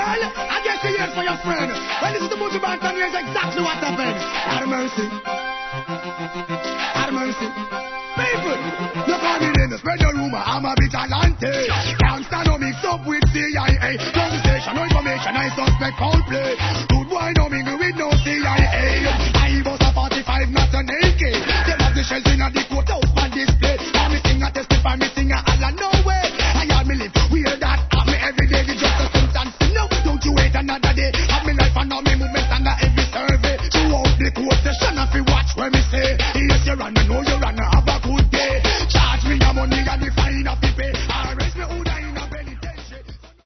Well, I guess you hear for your friend. Well, this is the movie band, and here's exactly what happened. Have mercy. Have mercy. People, look on the name, spread the rumor, I'm a vigilante. Can't stand no mix up with CIA. Conversation, no information, I suspect foul play. Good boy, no mingle with no CIA. I was a 45, not an AK. Them have the shells in the courthouse on display. Now me sing a testify, me sing a Allah, no way. I had me live, we hear that, have me every day. The just a sentence, no, don't you wait another day. Have me life and now me movement under every survey. Throughout the court session, if you watch where me say, yes, you run, me know